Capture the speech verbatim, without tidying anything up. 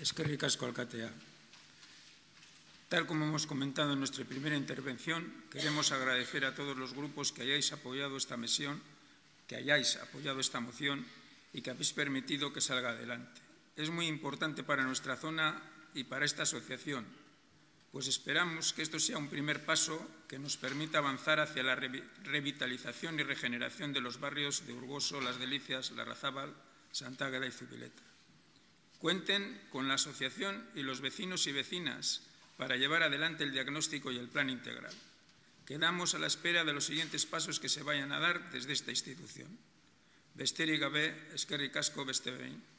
Eskerrik asko, alkatea. Tal como hemos comentado en nuestra primera intervención, queremos agradecer a todos los grupos que hayáis apoyado esta misión, que hayáis apoyado esta moción y que habéis permitido que salga adelante. Es muy importante para nuestra zona y para esta asociación, pues esperamos que esto sea un primer paso que nos permita avanzar hacia la revitalización y regeneración de los barrios de Urgoso, Las Delicias, Larrazábal, Santa Águeda y Zubileta. Cuenten con la asociación y los vecinos y vecinas para llevar adelante el diagnóstico y el plan integral. Quedamos a la espera de los siguientes pasos que se vayan a dar desde esta institución. Besterik gabe, eskerrik asko beste behin.